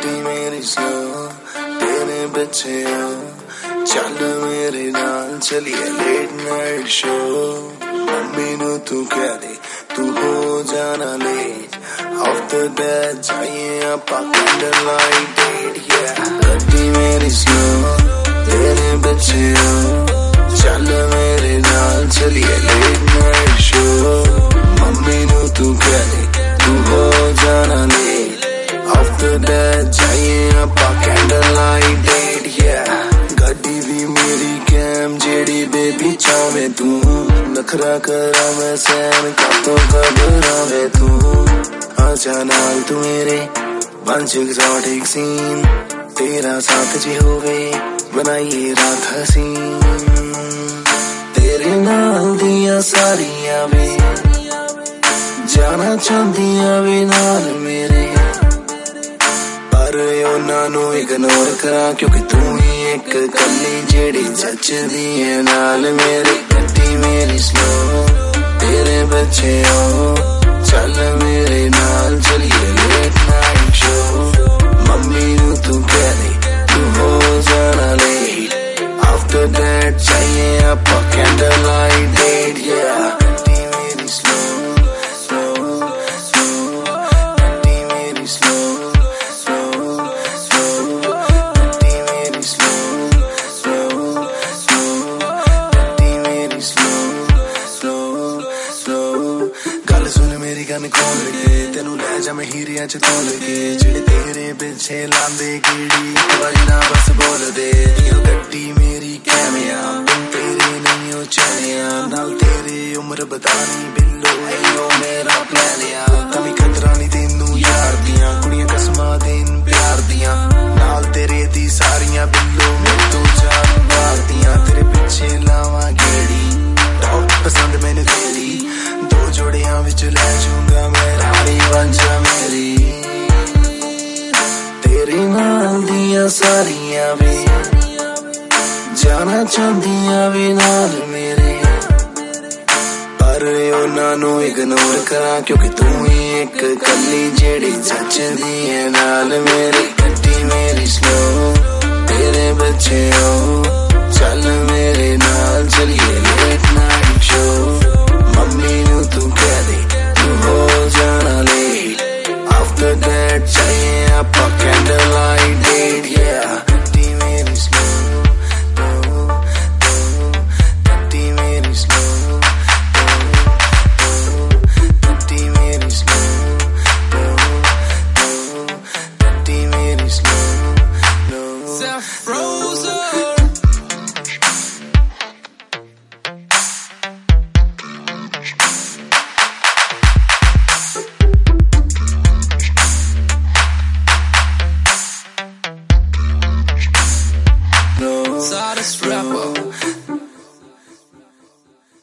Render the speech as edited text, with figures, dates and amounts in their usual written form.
गड्डी मेरी स्लो तेरे पीछे आ चल मेरे नाल चलिए लेट नाइट शो मम्मी नू तू कह दे तू हो जाना लेट आफ्टर दैट जाइए आपा कैंडल लाइट डेट गड्डी मेरी स्लो तेरे पीछे आ चल मेरे नाल चलिए लेट नाइट शो मम्मी नू तू कह दे तू हो जाना लेट आफ्टर दैट जाइए आपा कैंडल लाइट डेट गड्डी भी मेरी कैम जेडी बेबी चावे तू नखरा करा मैं सैन का तो घबरावे तू आजा नाल तू मेरे बंच एक्सोटिक सीन तेरा साथ जी होवे बनाइए रात हसीन तेरे नाल दिया सारियां वे जाना चाहदियां वे नाल मेरे पर उन्हां नू इग्नोर करा क्योंकि तू ही एक कली जेड़ी जचदी है नाल मेरे गड्डी मेरी स्लो तेरे बच्चे हो चल मेरे नाल चलिए लेट नाइट शो मम्मी नू तू कह दे तू हो जाना लेट आफ्टर दैट चाहिए आपा कैंडल लाइट डेट गड्डी मेरी स्लो मेरी गन खोल के तेनू लै जा मैं हीरिया च तोल के जेड़े तेरे पिछे लांदे कीड़ी वजना बस बोल दे गड्डी मेरी कैमिया तेरे नहीं हो चलिया नाल तेरे उम्र बतानी बिल्लो यो मेरा प्लानिया कमी खतरा नहीं तेनू यार दियां कुड़ियां कसमा देन प्यार दियां नाल तेरे दी सारियां बिल्लो मेरे तो जान मार दियां तेरे पिछे लावा गेड़ी टॉप पसंद मैंने तेरी जोड़ियां विच ले जाऊंगा मैं रानी बन जा मेरी तेरे नाल दिया सारियां वे जाना चाहदियां वे नाल मेरे पर उन्हां नू इग्नोर करा क्योंकि तू ही एक कली जेड़ी जचदी है नाल मेरी गड्डी मेरी स्लो तेरे बच्चे हो